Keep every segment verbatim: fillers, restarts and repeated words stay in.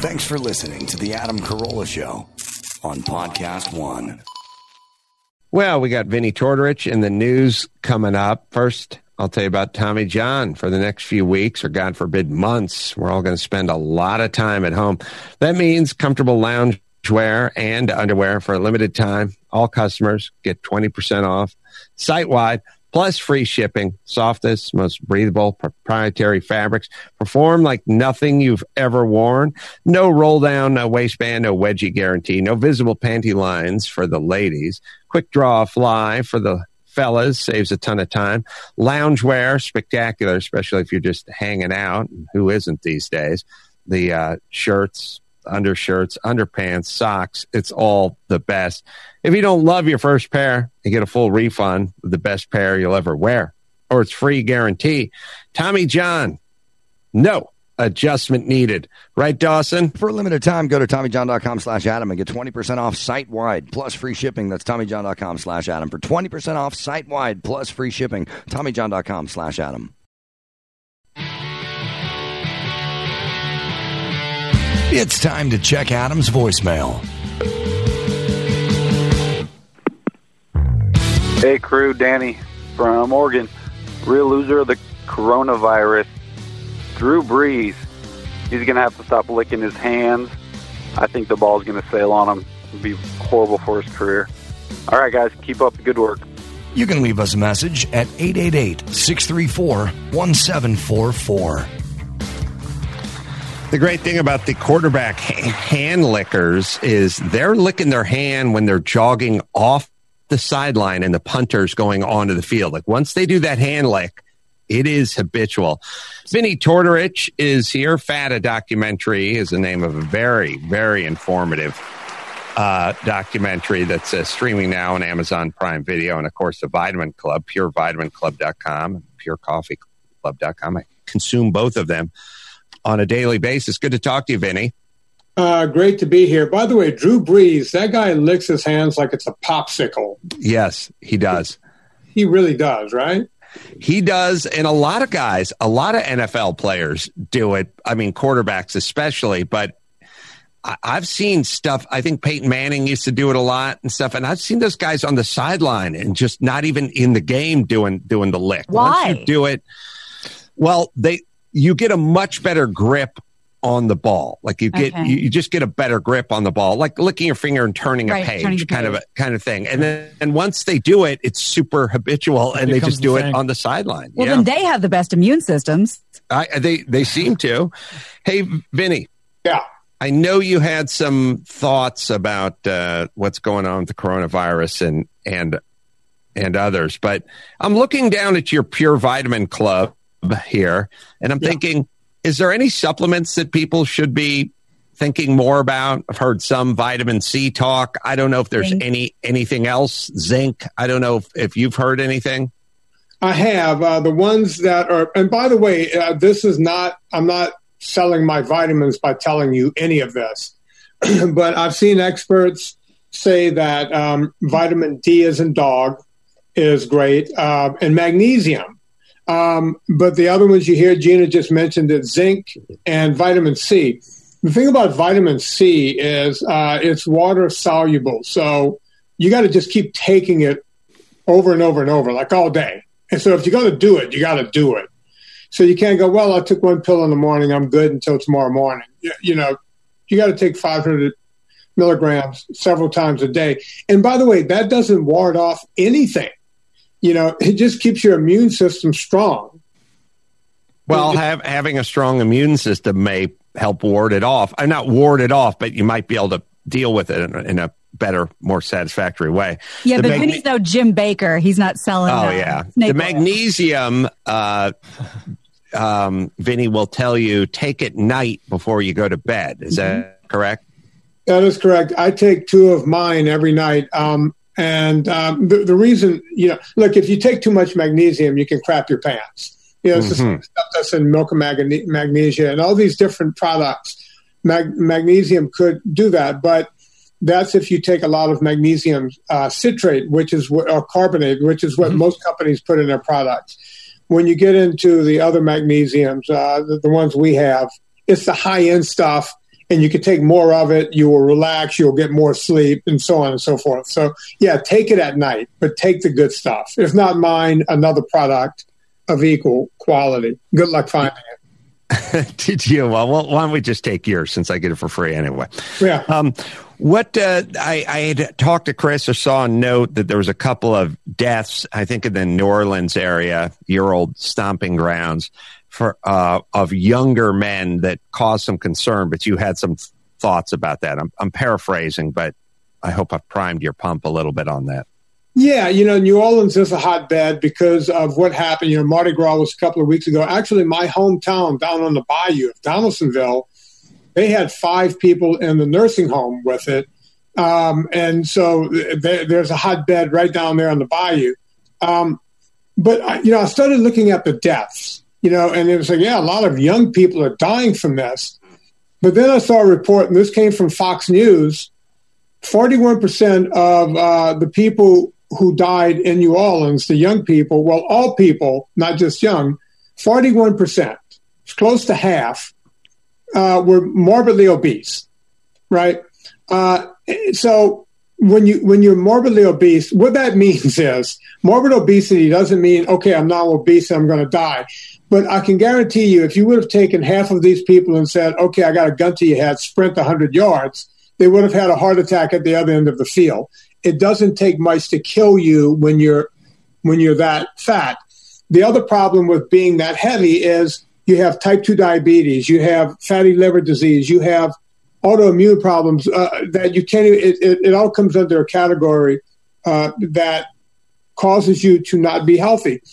Thanks for listening to the Adam Carolla Show on Podcast One. Well, we got Vinny Tortorich in the news coming up. First, I'll tell you about Tommy John. For the next few weeks, or God forbid, months, we're all going to spend a lot of time at home. That means comfortable loungewear and underwear for a limited time. All customers get twenty percent off site-wide, plus free shipping. Softest, most breathable, proprietary fabrics perform like nothing you've ever worn. No roll-down, no waistband, no wedgie guarantee, no visible panty lines for the ladies. Quick draw fly for the fellas, saves a ton of time. Loungewear, spectacular, especially if you're just hanging out. Who isn't these days? The uh, shirts, undershirts, underpants, socks, it's all the best. If you don't love your first pair, you get a full refund with the best pair you'll ever wear, or it's free guarantee. Tommy John, no adjustment needed. Right, Dawson? For a limited time, go to TommyJohn.com slash Adam and get twenty percent off site-wide plus free shipping. That's TommyJohn.com slash Adam for twenty percent off site-wide plus free shipping. TommyJohn.com slash Adam. It's time to check Adam's voicemail. Hey, crew, Danny from Oregon. Real loser of the coronavirus. Drew Brees. He's going to have to stop licking his hands. I think the ball's going to sail on him. It'll be horrible for his career. All right, guys, keep up the good work. You can leave us a message at eight eight eight, six three four, one seven four four. The great thing about the quarterback hand lickers is they're licking their hand when they're jogging off the sideline and the punter's going onto the field. Like once they do that hand lick, it is habitual. Vinny Tortorich is here. Fat, a documentary is the name of a very, very informative uh, documentary that's uh, streaming now on Amazon Prime Video. And, of course, the Vitamin Club, pure vitamin club dot com, pure coffee club dot com. I consume both of them on a daily basis. Good to talk to you, Vinny. Uh, great to be here. By the way, Drew Brees, that guy licks his hands like it's a popsicle. Yes, he does. He really does, right? He does, and a lot of guys, a lot of N F L players do it. I mean, quarterbacks especially, but I- I've seen stuff. I think Peyton Manning used to do it a lot and stuff, and I've seen those guys on the sideline and just not even in the game doing doing the lick. Why? Once you do it, well, they you get a much better grip on the ball. Like you get, Okay. you, you just get a better grip on the ball, like licking your finger and turning Right, a page, turning the kind page. of a kind of thing. And then, and once they do it, it's super habitual, and It they becomes just do the it thing. on the sideline. Well, yeah. then they have the best immune systems. I, they they seem to. Hey, Vinny. Yeah. I know you had some thoughts about uh, what's going on with the coronavirus and and and others, but I'm looking down at your Pure Vitamin Club here, and I'm Yeah. thinking, is there any supplements that people should be thinking more about? I've heard some vitamin C talk. I don't know if there's Zinc. any anything else. Zinc. I don't know if, if you've heard anything. I have uh, the ones that are, and by the way, uh, this is not, I'm not selling my vitamins by telling you any of this, but I've seen experts say that um, vitamin D as in dog is great, uh, and magnesium. Um, but the other ones you hear, Gina just mentioned it, zinc and vitamin C. The thing about vitamin C is uh, it's water soluble. So you got to just keep taking it over and over and over, like all day. And so if you're going to do it, you got to do it. So you can't go, well, I took one pill in the morning, I'm good until tomorrow morning. You, you know, you got to take five hundred milligrams several times a day. And by the way, that doesn't ward off anything. You know, it just keeps your immune system strong. Well, have, having a strong immune system may help ward it off. I'm not ward it off, but you might be able to deal with it in, a- in a better, more satisfactory way. Yeah, The but magne- Vinny's no Jim Baker. He's not selling. Oh, uh, yeah. snake The oil. magnesium, uh, um, Vinny will tell you, take it night before you go to bed. Is that correct? That is correct. I take two of mine every night. Um, and um, the, the reason, you know, look, if you take too much magnesium, you can crap your pants. You know, it's the Mhm. stuff that's in milk and magne- magnesia and all these different products. Mag- magnesium could do that, but that's if you take a lot of magnesium uh, citrate, which is what, or carbonate, which is what Mhm. most companies put in their products. When you get into the other magnesiums, uh, the, the ones we have, it's the high end stuff. and you can take more of it. You will relax. You'll get more sleep, and so on and so forth. So, yeah, take it at night, but take the good stuff. If not mine, another product of equal quality. Good luck finding it. Did you? Well, why don't we just take yours since I get it for free anyway? Yeah. Um, what uh, I, I had talked to Chris or saw a note that there was a couple of deaths, I think in the New Orleans area, your old stomping grounds, for uh, of younger men that caused some concern, but you had some th- thoughts about that. I'm, I'm paraphrasing, but I hope I've primed your pump a little bit on that. Yeah, you know, New Orleans is a hotbed because of what happened. You know, Mardi Gras was a couple of weeks ago. Actually, my hometown down on the bayou of Donaldsonville, they had five people in the nursing home with it. Um, and so th- there's a hotbed right down there on the bayou. Um, but, I, you know, I started looking at the deaths, you know, and it was like, yeah, a lot of young people are dying from this. But then I saw a report, and this came from Fox News, forty-one percent of uh, the people who died in New Orleans, the young people, well, all people, not just young, forty-one percent, it's close to half, uh, were morbidly obese, right? Uh, so when, you, when you're morbidly obese, what that means is morbid obesity doesn't mean, okay, I'm not obese, I'm going to die. But I can guarantee you, if you would have taken half of these people and said, okay, I got a gun to your head, sprint one hundred yards, they would have had a heart attack at the other end of the field. It doesn't take much to kill you when you're when you're that fat. The other problem with being that heavy is you have type two diabetes, you have fatty liver disease, you have autoimmune problems uh, that you can't. It, it, it all comes under a category uh, that causes you to not be healthy.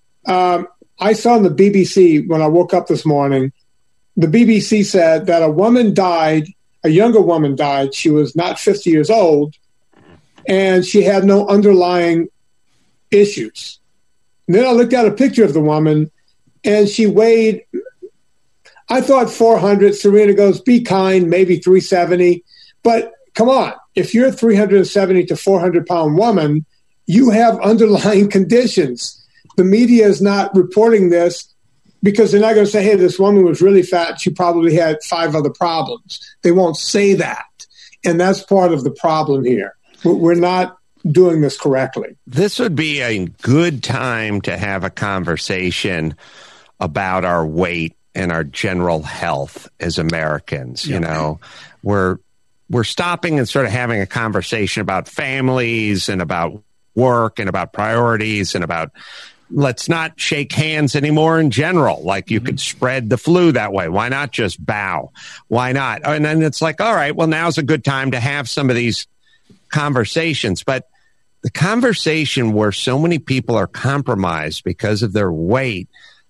Um, I saw on the B B C when I woke up this morning, the B B C said that a woman died, a younger woman died. She was not fifty years old. And she had no underlying issues. And then I looked at a picture of the woman, and she weighed, I thought four hundred. Serena goes, be kind, maybe three seventy. But come on, if you're a three seventy to four hundred pound woman, you have underlying conditions. The media is not reporting this because they're not going to say, hey, this woman was really fat. She probably had five other problems. They won't say that. And that's part of the problem here. We're not doing this correctly. This would be a good time to have a conversation about our weight and our general health as Americans. Yeah. You know, we're we're stopping and sort of having a conversation about families and about work and about priorities and about let's not shake hands anymore in general. Like you mm-hmm. could spread the flu that way. Why not just bow? Why not? And then it's like, all right, well, now's a good time to have some of these conversations, but the conversation where so many people are compromised because of their weight,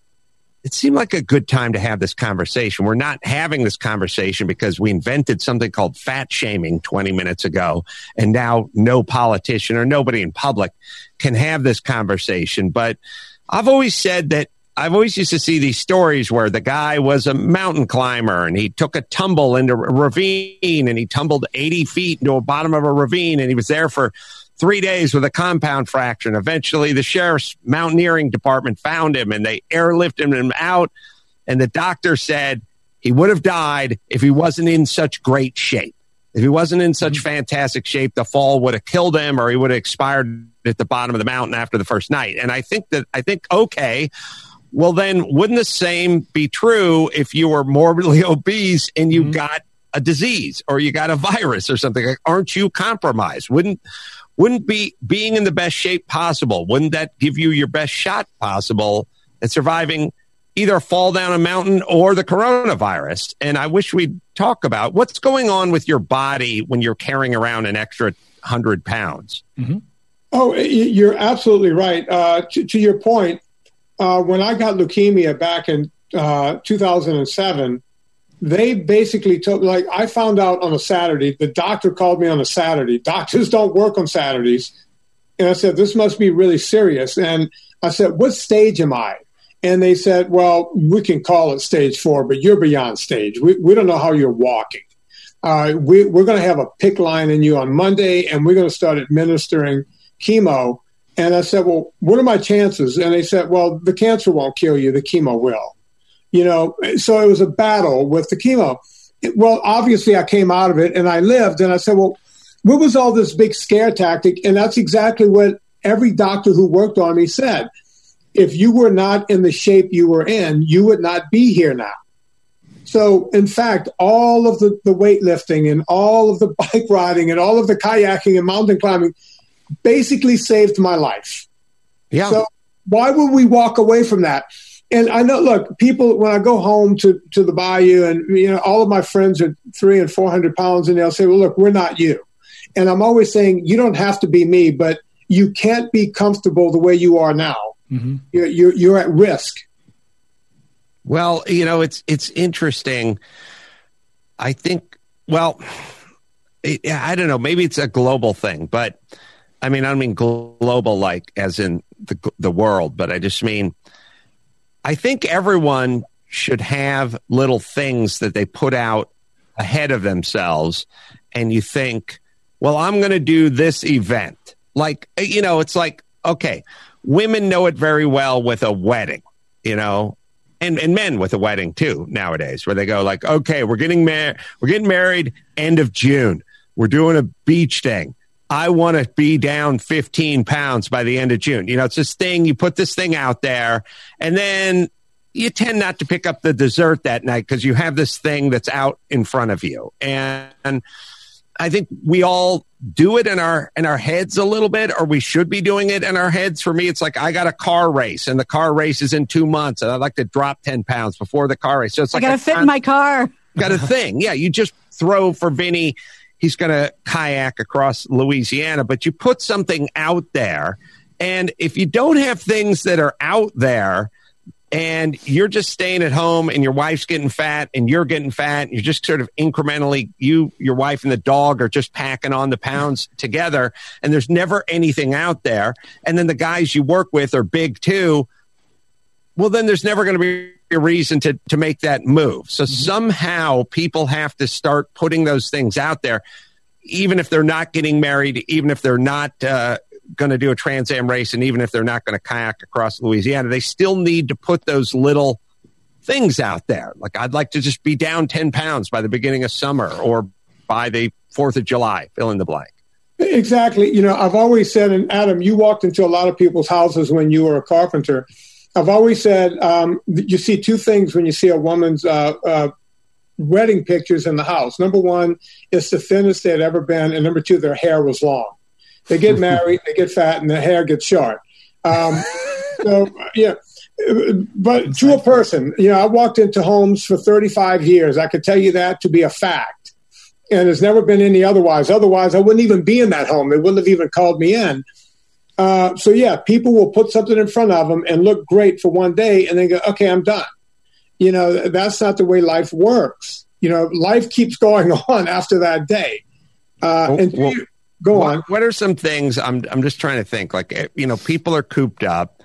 it seemed like a good time to have this conversation. We're not having this conversation because we invented something called fat shaming twenty minutes ago, and now no politician or nobody in public can have this conversation. But I've always said that I've always used to see these stories where the guy was a mountain climber and he took a tumble into a ravine and he tumbled eighty feet into the bottom of a ravine and he was there for three days with a compound fracture. And eventually the sheriff's mountaineering department found him and they airlifted him out. And the doctor said he would have died if he wasn't in such great shape. If he wasn't in such fantastic shape, the fall would have killed him or he would have expired at the bottom of the mountain after the first night. And I think that, I think, okay, well, then wouldn't the same be true if you were morbidly obese and you mm-hmm. got a disease or you got a virus or something? Like, aren't you compromised? Wouldn't wouldn't be being in the best shape possible? Wouldn't that give you your best shot possible at surviving either a fall down a mountain or the coronavirus? And I wish we'd talk about what's going on with your body when you're carrying around an extra hundred pounds. Mm-hmm. Oh, you're absolutely right. Uh, to, to your point, Uh, when I got leukemia back in uh, two thousand seven, they basically told, like, I found out on a Saturday. The doctor called me on a Saturday. Doctors don't work on Saturdays. And I said, this must be really serious. And I said, what stage am I? And they said, well, we can call it stage four, but you're beyond stage. We, we don't know how you're walking. Uh, we, we're going to have a PICC line in you on Monday, and we're going to start administering chemo. And I said, well, what are my chances? And they said, well, the cancer won't kill you. The chemo will. You know, so it was a battle with the chemo. well, obviously I came out of it and I lived, and I said, well, what was all this big scare tactic? And that's exactly what every doctor who worked on me said. If you were not in the shape you were in, you would not be here now. So, in fact, all of the, the weightlifting and all of the bike riding and all of the kayaking and mountain climbing basically saved my life. Yeah. So why would we walk away from that? And I know, look, people, when I go home to, to the bayou and, you know, all of my friends are three and four hundred pounds and they'll say, well, look, we're not you. And I'm always saying, you don't have to be me, but you can't be comfortable the way you are now. Mm-hmm. You're, you're, you're at risk. Well, you know, it's, it's interesting. I think, well, it, I don't know, maybe it's a global thing, but I mean, I don't mean global, like as in the, the world, but I just mean, I think everyone should have little things that they put out ahead of themselves. And you think, well, I'm going to do this event. Like, you know, it's like, okay, women know it very well with a wedding, you know, and, and men with a wedding too nowadays, where they go like, okay, we're getting married. We're getting married end of June. We're doing a beach thing. I want to be down fifteen pounds by the end of June. You know, it's this thing, you put this thing out there and then you tend not to pick up the dessert that night because you have this thing that's out in front of you. And, and I think we all do it in our in our heads a little bit, or we should be doing it in our heads. For me, it's like I got a car race, and the car race is in two months, and I'd like to drop ten pounds before the car race. So it's like I got to fit in my car. Got a thing, yeah. You just throw for Vinny. He's going to kayak across Louisiana, but you put something out there, and if you don't have things that are out there, and you're just staying at home and your wife's getting fat and you're getting fat, you're just sort of incrementally, you, your wife and the dog are just packing on the pounds together, and there's never anything out there. And then the guys you work with are big too. Well, then there's never going to be a reason to, to make that move. So mm-hmm. somehow people have to start putting those things out there, even if they're not getting married, even if they're not, uh, going to do a Trans Am race, and even if they're not going to kayak across Louisiana, they still need to put those little things out there. Like, I'd like to just be down ten pounds by the beginning of summer or by the fourth of July, fill in the blank. Exactly. You know, I've always said, and Adam, you walked into a lot of people's houses when you were a carpenter. I've always said, um, you see two things when you see a woman's uh, uh, wedding pictures in the house. Number one, it's the thinnest they'd ever been. And number two, their hair was long. They get married, they get fat, and their hair gets short. Um, so, yeah. But to a person, you know, I walked into homes for thirty-five years. I could tell you that to be a fact. And there's never been any otherwise. Otherwise, I wouldn't even be in that home. They wouldn't have even called me in. Uh, so, yeah, people will put something in front of them and look great for one day and then go, okay, I'm done. You know, that's not the way life works. You know, life keeps going on after that day. Uh, oh, and well, Go what, on. What are some things I'm I'm just trying to think, like, you know, people are cooped up.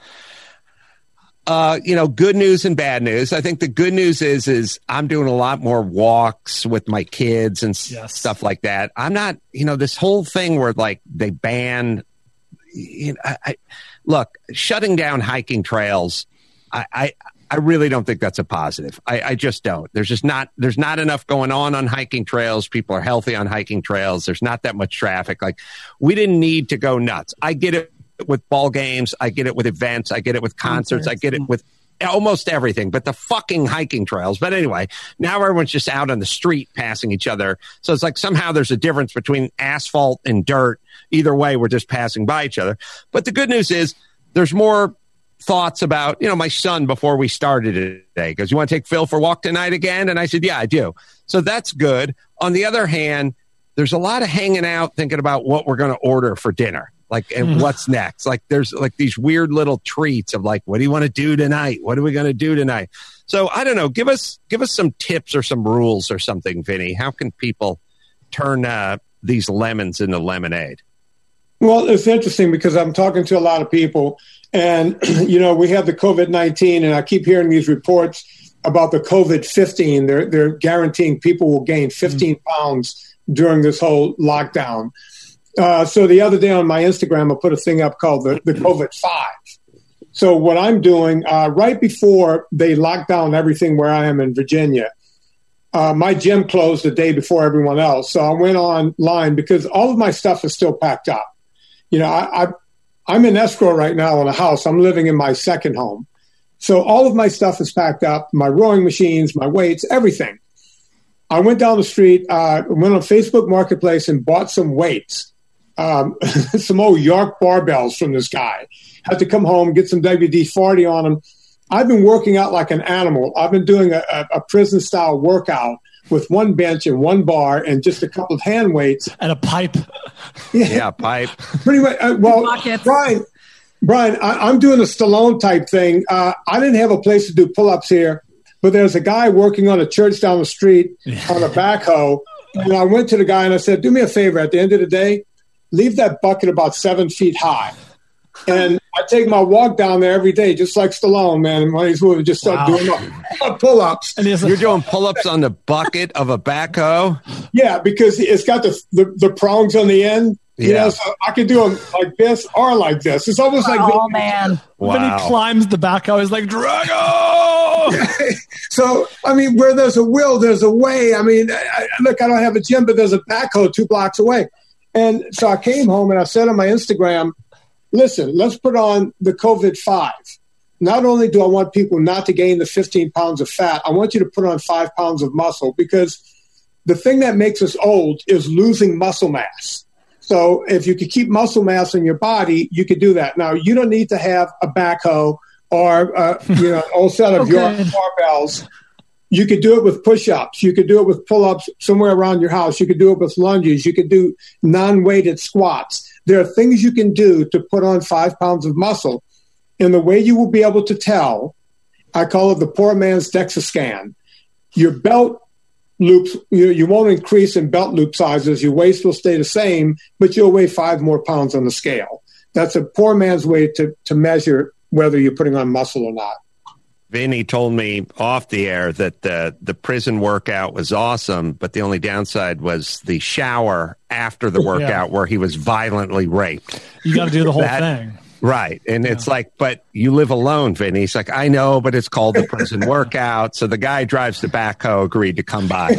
Uh, you know, good news and bad news. I think the good news is, is I'm doing a lot more walks with my kids and yes. stuff like that. I'm not, you know, this whole thing where like they ban, you know, I, I look, shutting down hiking trails. I, I, I really don't think that's a positive. I, I just don't. There's just not, there's not enough going on on hiking trails. People are healthy on hiking trails. There's not that much traffic. Like, we didn't need to go nuts. I get it with ball games. I get it with events. I get it with concerts. I get it with almost everything, but the fucking hiking trails. But anyway, now everyone's just out on the street passing each other. So it's like somehow there's a difference between asphalt and dirt. Either way, we're just passing by each other. But the good news is there's more thoughts about, you know, my son before we started today goes, you want to take Phil for a walk tonight again? And I said, yeah, I do. So that's good. On the other hand, there's a lot of hanging out thinking about what we're going to order for dinner. Like, and mm. what's next? Like, there's like these weird little treats of like, what do you want to do tonight? What are we going to do tonight? So I don't know. Give us, give us some tips or some rules or something, Vinny. How can people turn uh, these lemons into lemonade? Well, it's interesting because I'm talking to a lot of people, and, you know, we have the COVID nineteen, and I keep hearing these reports about the COVID fifteen. They're, they're guaranteeing people will gain fifteen mm-hmm. pounds during this whole lockdown. Uh, so the other day on my Instagram, I put a thing up called the, the COVID five. So what I'm doing, uh, right before they locked down everything where I am in Virginia, uh, my gym closed the day before everyone else. So I went online because all of my stuff is still packed up. You know, I, I, I'm in escrow right now in a house. I'm living in my second home. So all of my stuff is packed up, my rowing machines, my weights, everything. I went down the street, uh, went on Facebook Marketplace and bought some weights, um, some old York barbells from this guy. Had to come home, get some W D forty on them. I've been working out like an animal. I've been doing a, a, a prison-style workout with one bench and one bar and just a couple of hand weights. And a pipe. Yeah, yeah pipe. Pretty much. Uh, well, Brian, Brian, I, I'm doing a Stallone type thing. Uh, I didn't have a place to do pull-ups here, but there's a guy working on a church down the street on a backhoe. And I went to the guy and I said, do me a favor. At the end of the day, leave that bucket about seven feet high. And I take my walk down there every day, just like Stallone, man. When he's moving, just start wow. doing my pull-ups. And You're doing pull-ups on the bucket of a backhoe? Yeah, because it's got the the, the prongs on the end. You yeah. know, so I can do them like this or like this. It's almost like oh man. Wow. When he climbs the backhoe, he's like Drago. So I mean, where there's a will, there's a way. I mean, I, look, I don't have a gym, but there's a backhoe two blocks away. And so I came home and I said on my Instagram, listen, let's put on the COVID five. Not only do I want people not to gain the fifteen pounds of fat, I want you to put on five pounds of muscle, because the thing that makes us old is losing muscle mass. So if you could keep muscle mass in your body, you could do that. Now, you don't need to have a backhoe or uh, you know, an old set of York barbells. You could do it with push-ups. You could do it with pull-ups somewhere around your house. You could do it with lunges. You could do non-weighted squats. There are things you can do to put on five pounds of muscle. And the way you will be able to tell, I call it the poor man's DEXA scan. Your belt loops, you, you won't increase in belt loop sizes. Your waist will stay the same, but you'll weigh five more pounds on the scale. That's a poor man's way to, to measure whether you're putting on muscle or not. Vinny told me off the air that the, the prison workout was awesome, but the only downside was the shower after the workout yeah. where he was violently raped. You got to do the whole that, thing. Right. And yeah. it's like, but you live alone, Vinny. He's like, I know, but it's called the prison workout. So the guy drives the backhoe agreed to come by.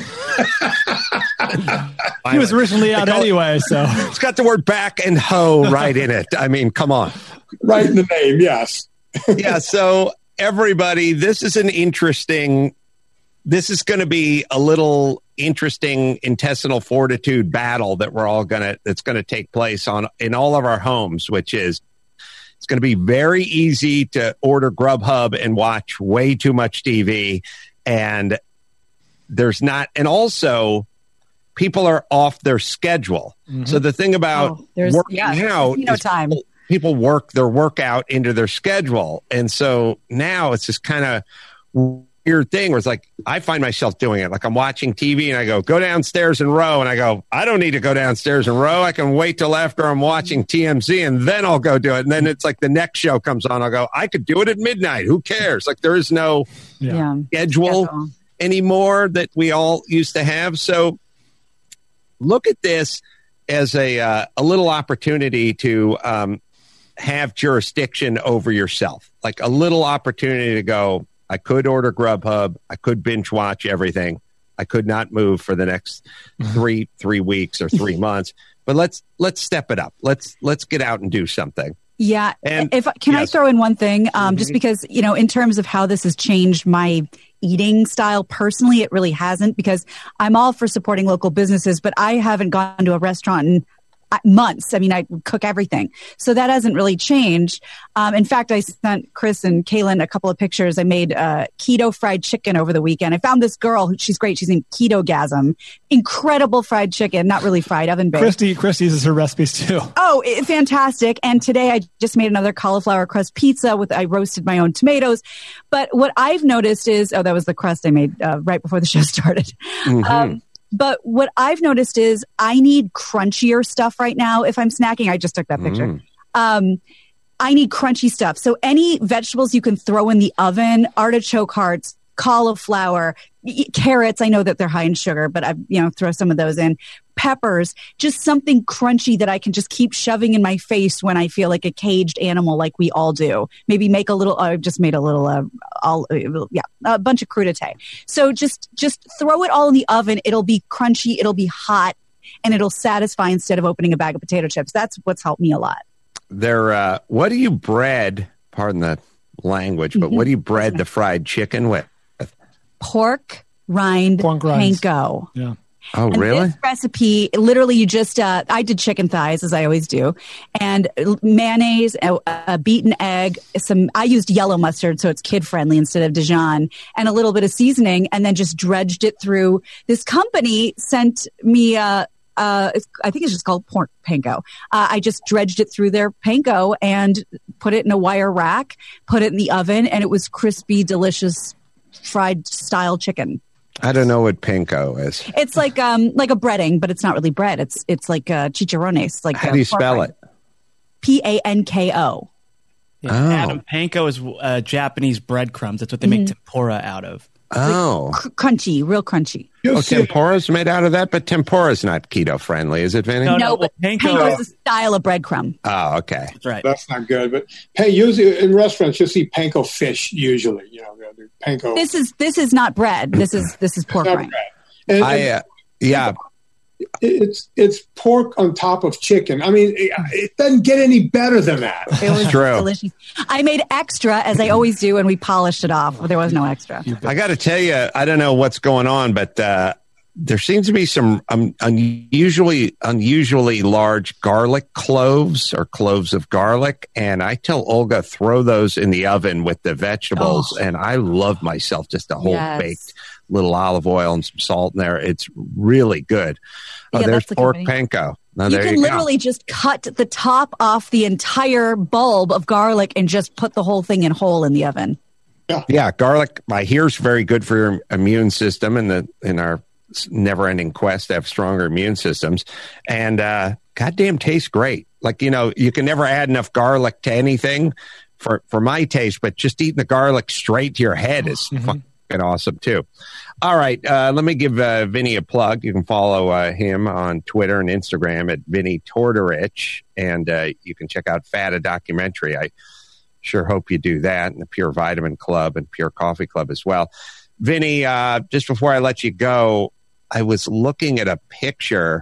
He was originally out anyway, it, so. It's got the word back and hoe right in it. I mean, come on. Right in the name, yes. Yeah, so everybody, this is an interesting, this is going to be a little interesting intestinal fortitude battle that we're all going to, that's going to take place on in all of our homes, which is, it's going to be very easy to order Grubhub and watch way too much T V. And there's not, and also people are off their schedule. Mm-hmm. So the thing about oh, working yeah, out no is time. People, people work their workout into their schedule. And so now it's this kind of weird thing where it's like, I find myself doing it. Like I'm watching T V and I go, go downstairs and row. And I go, I don't need to go downstairs and row. I can wait till after I'm watching T M Z and then I'll go do it. And then it's like the next show comes on. I'll go, I could do it at midnight. Who cares? Like there is no yeah. schedule Schedule. anymore that we all used to have. So look at this as a, uh, a little opportunity to, um, have jurisdiction over yourself, like a little opportunity to go, I could order Grubhub. I could binge watch everything. I could not move for the next three, three weeks or three months, but let's, let's step it up. Let's, let's get out and do something. Yeah. And if Can yes. I throw in one thing? Um, mm-hmm. Just because, you know, in terms of how this has changed my eating style personally, it really hasn't, because I'm all for supporting local businesses, but I haven't gone to a restaurant in months. I mean, I cook everything. So that hasn't really changed. Um, in fact, I sent Chris and Kaylin a couple of pictures. I made uh, keto fried chicken over the weekend. I found this girl who, she's great. She's named Ketogasm. Incredible fried chicken, not really fried, oven baked. Christy, Christy uses her recipes too. Oh, it, fantastic. And today I just made another cauliflower crust pizza with, I roasted my own tomatoes. But what I've noticed is, oh, that was the crust I made uh, right before the show started. Mm-hmm. Um, But what I've noticed is I need crunchier stuff right now. If I'm snacking, I just took that picture. Mm. Um, I need crunchy stuff. So any vegetables you can throw in the oven, artichoke hearts, cauliflower, carrots, I know that they're high in sugar, but I, you know, throw some of those in. Peppers, just something crunchy that I can just keep shoving in my face when I feel like a caged animal, like we all do. Maybe make a little. I just made a little. Uh, all yeah, a bunch of crudité. So just just throw it all in the oven. It'll be crunchy. It'll be hot, and it'll satisfy instead of opening a bag of potato chips. That's what's helped me a lot. There. Uh, what do you bread? Pardon the language, but what do you bread the fried chicken with? Pork rind Pork rinds. panko. Yeah. Oh, And really? This recipe, literally, you just, uh, I did chicken thighs, as I always do, and mayonnaise, a, a beaten egg, some, I used yellow mustard, so it's kid-friendly instead of Dijon, and a little bit of seasoning, and then just dredged it through. This company sent me, uh, uh, I think it's just called pork panko. Uh, I just dredged it through their panko and put it in a wire rack, put it in the oven, and it was crispy, delicious, fried-style chicken. I don't know what panko is. It's like um like a breading, but it's not really bread. It's it's like uh, chicharrones. Like How do you spell it? P A N K O. Yeah, Oh. Adam, panko is uh, Japanese breadcrumbs. That's what they make Mm-hmm. tempura out of. Oh. Cr- crunchy, real crunchy. You'll Oh, see- tempura's made out of that, but tempura's not keto friendly, is it, Vinny? No, No, well, but panko- panko is a style of breadcrumb. Oh, okay. That's right. That's not good. But hey, usually in restaurants, you'll see panko fish. Usually, you know, the panko. This is this is not bread. This is this is pork not rind. bread. And, I and uh, yeah. it's it's pork on top of chicken. I mean, it, it doesn't get any better than that. It was True. delicious. I made extra, as I always do, and we polished it off. There was no extra. I got to tell you, I don't know what's going on, but uh, there seems to be some um, unusually unusually large garlic cloves or cloves of garlic, and I tell Olga throw those in the oven with the vegetables, Oh. and I love myself just a whole Yes. baked little olive oil and some salt in there. It's really good. Oh, Yeah, there's that's the pork company. panko. Now, You there can you literally just cut the top off the entire bulb of garlic and just put the whole thing in whole in the oven. go. Yeah, garlic. I hear is very good for your immune system and the in our never-ending quest to have stronger immune systems. And uh, goddamn, tastes great. Like, you know, you can never add enough garlic to anything for for my taste, but just eating the garlic straight to your head is fucking awesome too. All right, uh, let me give uh, Vinny a plug. You can follow uh, him on Twitter and Instagram at Vinny Tortorich, and uh, you can check out Fat, a documentary. I sure hope you do that, and the Pure Vitamin Club and Pure Coffee Club as well. Vinny, uh, just before I let you go, I was looking at a picture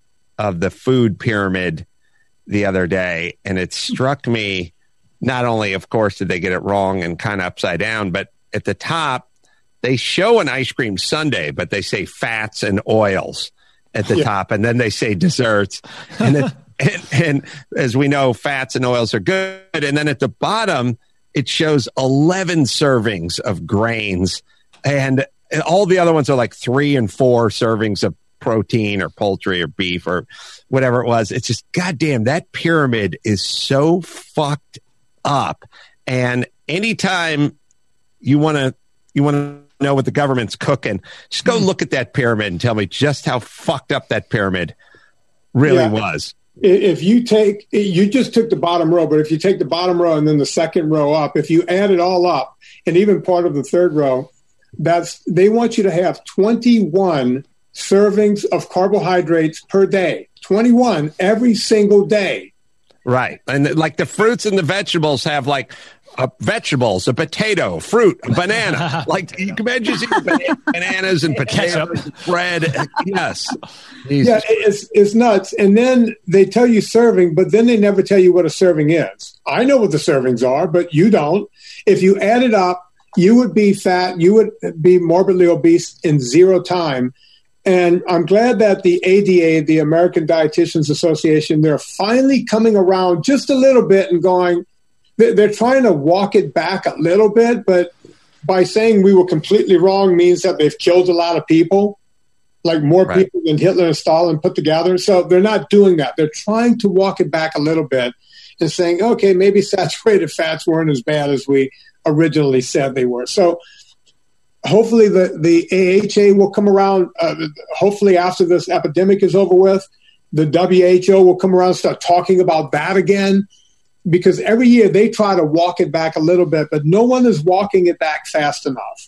of the food pyramid the other day, and it struck me, not only, of course, did they get it wrong and kind of upside down, but at the top, they show an ice cream sundae, but they say fats and oils at the Yeah. top, and then they say desserts. And, it, and, and as we know, fats and oils are good. And then at the bottom, it shows eleven servings of grains, and all the other ones are like three and four servings of protein or poultry or beef or whatever it was. It's just, goddamn, that pyramid is so fucked up. And anytime you want to, you want to know what the government's cooking, just go look at that pyramid and tell me just how fucked up that pyramid really Yeah. was. If you take, you just took the bottom row, but if you take the bottom row and then the second row up, if you add it all up, and even part of the third row, that's they want you to have twenty-one servings of carbohydrates per day. twenty-one every single day. Right. And like the fruits and the vegetables have like uh, vegetables, a potato, fruit, a banana. Like you can imagine just eating bana- bananas and potatoes, and bread. Yes. Jesus. Yeah, it's it's nuts. And then they tell you serving, but then they never tell you what a serving is. I know what the servings are, but you don't. If you add it up, you would be fat. You would be morbidly obese in zero time. And I'm glad that the A D A, the American Dietitians Association, they're finally coming around just a little bit and going, they're trying to walk it back a little bit, but by saying we were completely wrong means that they've killed a lot of people, like more Right. people than Hitler and Stalin put together. So they're not doing that. They're trying to walk it back a little bit and saying, okay, maybe saturated fats weren't as bad as we originally said they were. So hopefully the, the A H A will come around. Uh, hopefully after this epidemic is over with, the W H O will come around and start talking about that again, because every year they try to walk it back a little bit, but no one is walking it back fast enough.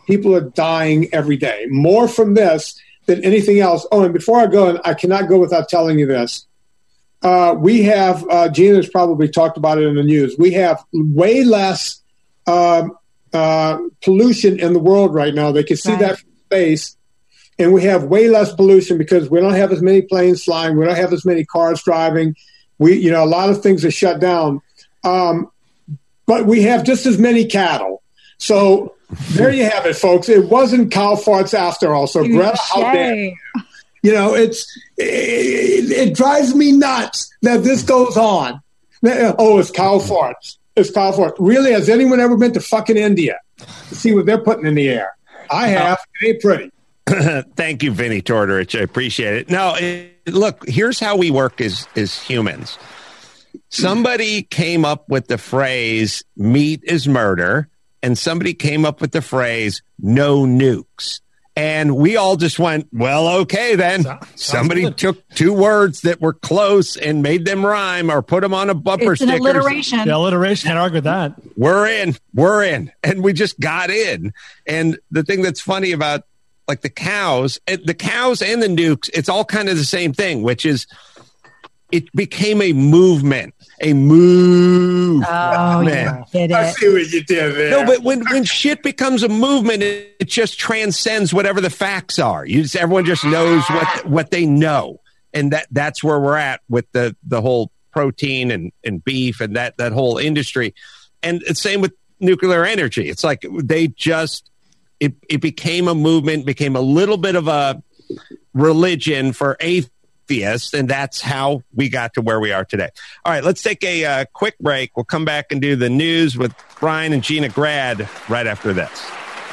people are dying every day, more from this than anything else. Oh, and before I go, and I cannot go without telling you this. Uh, we have, uh, Gina's probably talked about it in the news, we have way less uh, uh, pollution in the world right now. They can see Right. that from space. And we have way less pollution because we don't have as many planes flying. We don't have as many cars driving. We, you know, a lot of things are shut down. Um, but we have just as many cattle. So there you have it, folks. It wasn't cow farts after all. So Greta, how dare you? You know, it's it, it drives me nuts that this goes on. Oh, it's cow farts. It's cow farts. Really, has anyone ever been to fucking India to see what they're putting in the air? I have. It ain't pretty. Thank you, Vinny Tortorich. I appreciate it. No, it, look, here's how we work as, as humans. Somebody came up with the phrase, meat is murder, and somebody came up with the phrase, no nukes. And we all just went, well, okay, then. Sounds Somebody good. took two words that were close and made them rhyme or put them on a bumper It's an sticker. alliteration. The alliteration, can't argue with that. We're in, we're in. And we just got in. And the thing that's funny about like the cows, the cows and the nukes, it's all kind of the same thing, which is it became a movement, a movement. Oh, you did I it. see what you did there. No, but when, when shit becomes a movement, it, it just transcends whatever the facts are. You just, everyone just knows what what they know, and that that's where we're at with the the whole protein and, and beef and that that whole industry. And it's same with nuclear energy. It's like they just it it became a movement, became a little bit of a religion for atheists. And that's how we got to where we are today. All right, let's take a uh, quick break. We'll come back and do the news with Brian and Gina Grad right after this.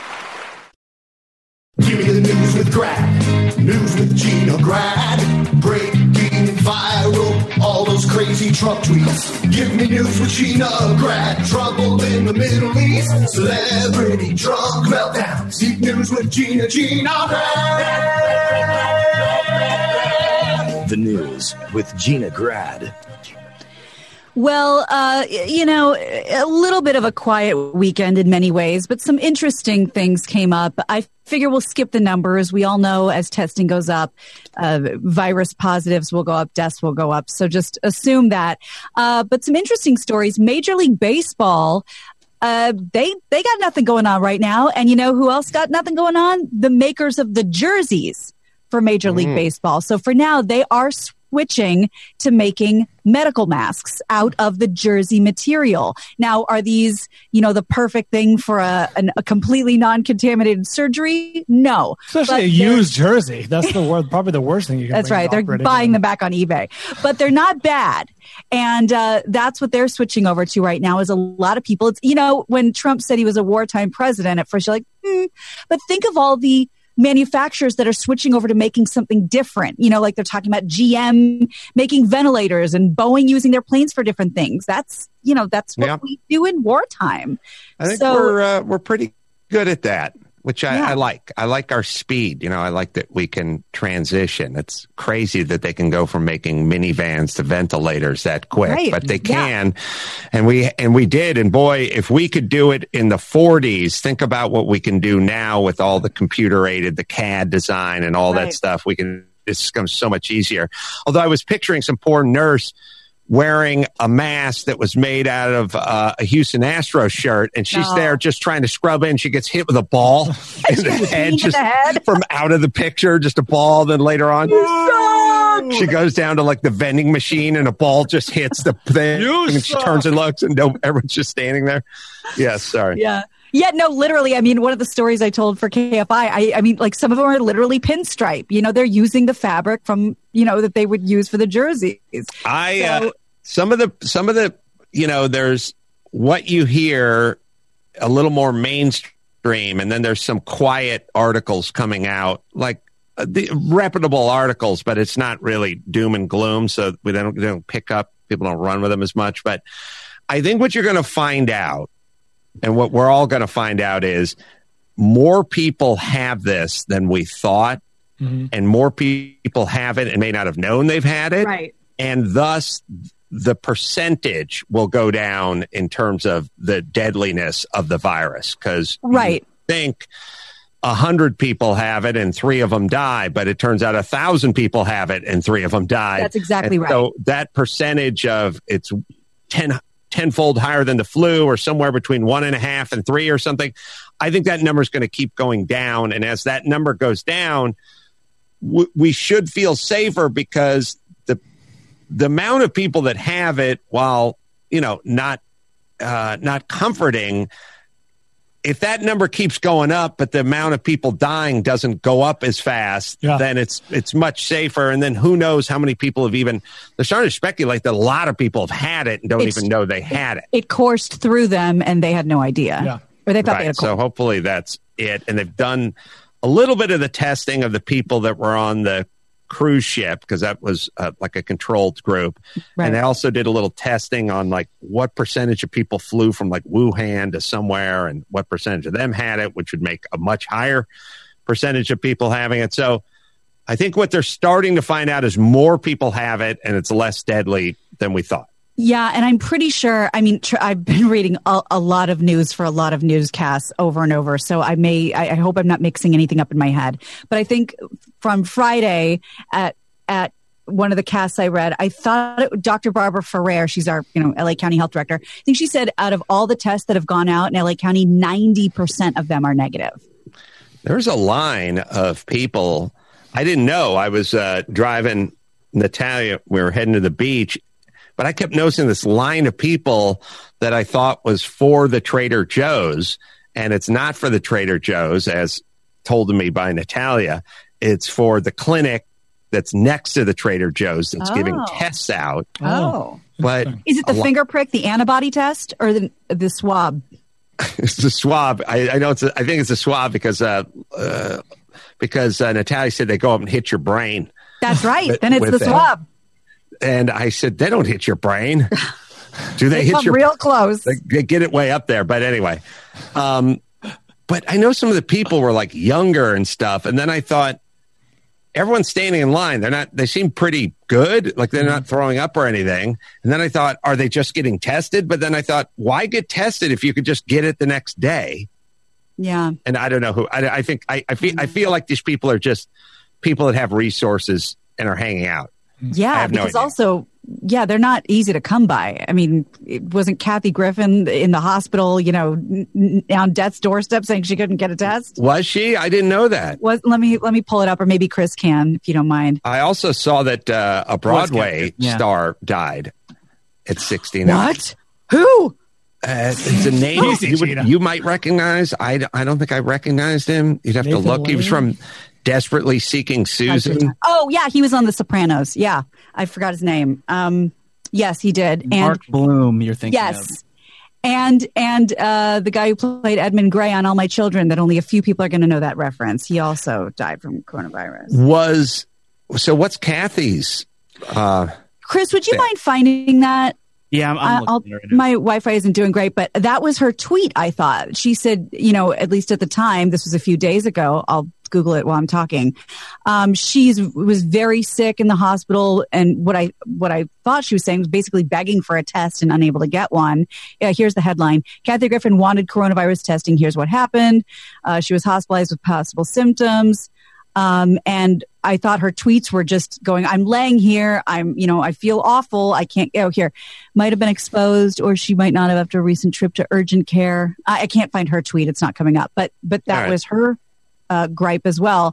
Give me the news with Grad. News with Gina Grad. Breaking viral, all those crazy Trump tweets. Give me news with Gina Grad. Trouble in the Middle East. Celebrity drug meltdowns. Deep news with Gina, Gina Grad. The news with Gina Grad. Well, uh, you know, a little bit of a quiet weekend in many ways, but some interesting things came up. I figure we'll skip the numbers. We all know as testing goes up, uh, virus positives will go up, deaths will go up. So just assume that. Uh, but some interesting stories. Major League Baseball, uh, they they got nothing going on right now. And you know who else got nothing going on? The makers of the jerseys for Major League mm. Baseball. So for now, they are switching to making medical masks out of the jersey material. Now, are these, you know, the perfect thing for a, an, a completely non-contaminated surgery? No. Especially a used jersey. That's the word, probably the worst thing you can That's right. They're buying them back on eBay. But they're not bad. And uh, that's what they're switching over to right now is a lot of people. It's, you know, when Trump said he was a wartime president, at first you're like, hmm. But think of all the manufacturers that are switching over to making something different. You know, like they're talking about G M making ventilators and Boeing using their planes for different things. That's, you know, that's what yeah. we do in wartime. I think so, we're uh, we're pretty good at that, which I, yeah. I like. I like our speed. You know, I like that we can transition. It's crazy that they can go from making minivans to ventilators that quick, right. but they yeah. can. And we and we did. And boy, if we could do it in the forties, think about what we can do now with all the computer aided, the C A D design and all right. that stuff. We can. It's become so much easier. Although I was picturing some poor nurse wearing a mask that was made out of uh, a Houston Astros shirt, and she's no. there just trying to scrub in. She gets hit with a ball in the head, just the head. from out of the picture, just a ball. Then later on, she goes down to like the vending machine, and a ball just hits the thing, you and she suck. turns and looks, and no, everyone's just standing there. Yeah, sorry. Yeah. Yeah, no, literally. I mean, one of the stories I told for K F I, I, I mean, like some of them are literally pinstripe. You know, they're using the fabric from, you know, that they would use for the jerseys. I, so, uh, some of the, some of the, you know, there's what you hear a little more mainstream, and then there's some quiet articles coming out, like uh, the reputable articles, but it's not really doom and gloom. So we don't, we don't pick up, people don't run with them as much. But I think what you're going to find out, and what we're all going to find out, is more people have this than we thought, mm-hmm. and more people have it and may not have known they've had it. Right. And thus the percentage will go down in terms of the deadliness of the virus. Because right. you think a hundred people have it and three of them die, but it turns out a thousand people have it and three of them die. That's exactly and right. So that percentage of it's ten, tenfold higher than the flu, or somewhere between one and a half and three or something. I think that number is going to keep going down. And as that number goes down, w- we should feel safer, because the, the amount of people that have it, while, you know, not, uh, not comforting, if that number keeps going up, but the amount of people dying doesn't go up as fast, Yeah. then it's it's much safer. And then who knows how many people have even, they're starting to speculate that a lot of people have had it and don't It's- even know they had it. It coursed through them, and they had no idea. Yeah. Or they thought they Right. had a So cold. hopefully that's it. And they've done a little bit of the testing of the people that were on the cruise ship, because that was uh, like a controlled group. Right. And they also did a little testing on like what percentage of people flew from like Wuhan to somewhere, and what percentage of them had it, which would make a much higher percentage of people having it. So I think what they're starting to find out is more people have it, and it's less deadly than we thought. Yeah, and I'm pretty sure, I mean, tr- I've been reading a, a lot of news for a lot of newscasts over and over, so I may, I, I hope I'm not mixing anything up in my head. But I think from Friday at at one of the casts I read, I thought it, Doctor Barbara Ferrer, she's our, you know, L A County Health Director, I think she said out of all the tests that have gone out in L A County, ninety percent of them are negative. There's a line of people. I didn't know. I was uh, driving Natalia. We were heading to the beach, but I kept noticing this line of people that I thought was for the Trader Joe's, and it's not for the Trader Joe's, as told to me by Natalia. It's for the clinic that's next to the Trader Joe's that's Oh. giving tests out. Oh. But Is it the a lo- finger prick, the antibody test, or the the swab? it's the swab. I, I know it's. A, I think it's a swab because uh, uh, because uh, Natalia said they go up and hit your brain. That's right. With- then it's with the that. swab. And I said, they don't hit your brain. Do they, They hit come your real close. They, they get it way up there. But anyway, um, but I know some of the people were like younger and stuff. And then I thought, everyone's standing in line. They're not, they seem pretty good. Like they're not throwing up or anything. And then I thought, are they just getting tested? But then I thought, why get tested if you could just get it the next day? Yeah. And I don't know who, I, I think, I, I feel, I feel like these people are just people that have resources and are hanging out. I Yeah, have no because idea. also, yeah, they're not easy to come by. I mean, it wasn't Kathy Griffin in the hospital, you know, n- n- on death's doorstep saying she couldn't get a test? Was she? I didn't know that. Was let me let me pull it up, or maybe Chris can, if you don't mind. I also saw that uh, a Broadway Yeah. star died at sixty-nine. What? Who? Uh, it's a name Easy, you, would- Gina. you might recognize. I, I don't think I recognized him. You'd have Nathan to look. He was Lane? from Desperately Seeking Susan. Oh, yeah, he was on The Sopranos. Yeah, I forgot his name. Um, yes, he did. And Mark Bloom, you're thinking of. yes, and and uh, the guy who played Edmund Gray on All My Children. That only a few people are going to know that reference. He also died from coronavirus. Was so. What's Kathy's? Uh, Chris, would you Yeah. mind finding that? Yeah, I'm, I'm I- looking I'll- at it right now. my Wi-Fi isn't doing great, but that was her tweet. I thought she said, you know, at least at the time, this was a few days ago. I'll Google it while I'm talking. Um, she's was very sick in the hospital, and what I what I thought she was saying was basically begging for a test and unable to get one. Yeah, here's the headline: Kathy Griffin wanted coronavirus testing. Here's what happened. Uh, she was hospitalized with possible symptoms. Um, and I thought her tweets were just going, I'm laying here. I'm, you know, I feel awful. I can't go here. Might have been exposed, or she might not have after a recent trip to urgent care. I, I can't find her tweet. It's not coming up, but, but that All right. was her uh, gripe as well.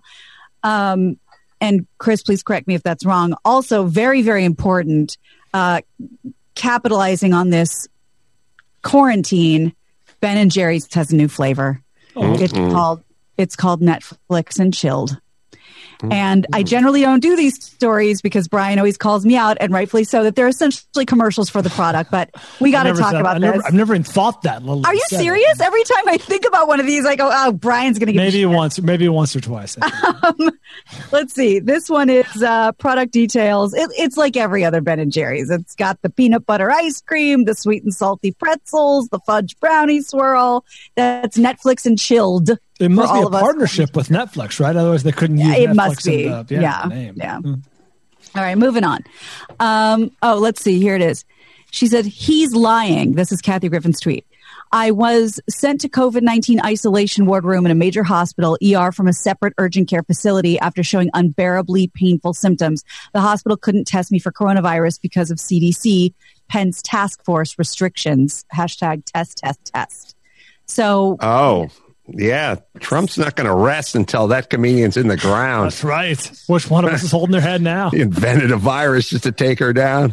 Um, and Chris, please correct me if that's wrong. Also very, very important, uh, capitalizing on this quarantine, Ben and Jerry's has a new flavor. It's called, it's called Netflix and Chilled. And I generally don't do these stories because Brian always calls me out, and rightfully so, that they're essentially commercials for the product. But we got to Never talk said- about I this. never, I've never even thought that. let alone Are you said it. serious? Every time I think about one of these, I go, "Oh, Brian's going to get Maybe once, maybe once or twice. Let's see. This one is uh, product details. It, it's like every other Ben and Jerry's. It's got the peanut butter ice cream, the sweet and salty pretzels, the fudge brownie swirl. That's Netflix and Chilled. It must for be all a of us. partnership with Netflix, right? Otherwise, they couldn't use Yeah, it Netflix must be. in the, yeah, Yeah, the name. yeah. Mm. All right, moving on. Um, oh, let's see. Here it is. She said, he's lying. This is Kathy Griffin's tweet. I was sent to COVID nineteen isolation ward room in a major hospital, E R from a separate urgent care facility after showing unbearably painful symptoms. The hospital couldn't test me for coronavirus because of C D C, Pence task force restrictions. Hashtag test, test, test. So. Oh, yeah. Trump's not going to rest until that comedian's in the ground. That's right. Which one of us is holding their head now? He invented a virus just to take her down.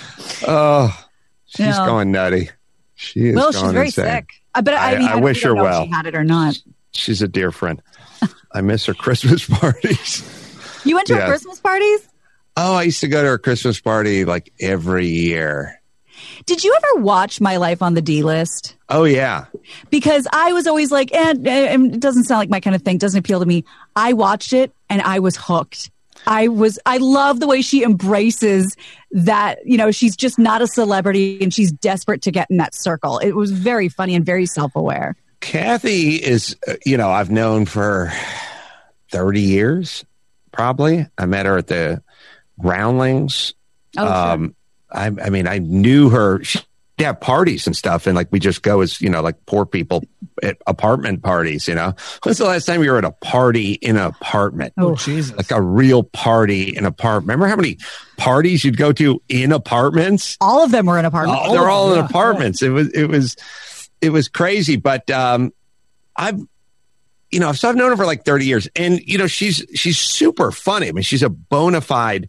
Oh, she's Yeah. going nutty. She is Well, going she's very insane. sick. Uh, But I, I- mean, I I, wish we don't her know if well. she had it or not. She's a dear friend. I miss her Christmas parties. You went to Yeah. her Christmas parties? Oh, I used to go to her Christmas party like every year. Did you ever watch My Life on the D List? Oh, yeah. Because I was always like, eh, eh, it doesn't sound like my kind of thing. Doesn't appeal to me. I watched it and I was hooked. I was, I love the way she embraces that, you know, she's just not a celebrity and she's desperate to get in that circle. It was very funny and very self-aware. Kathy is, uh, you know, I've known for thirty years, probably. I met her at the Groundlings. Oh, sure. um, I, I mean, I knew her. She'd have parties and stuff, and like we just go as, you know, like poor people at apartment parties, you know. When's the last time you were at a party in an apartment? Oh, Jesus. Like a real party in an apartment. Remember how many parties you'd go to in apartments? All of them were in apartments. Oh, they're of all them, in yeah. apartments. It was, it was, it was crazy. But um, I've, you know, so I've known her for like thirty years, and you know, she's she's super funny. I mean, she's a bona fide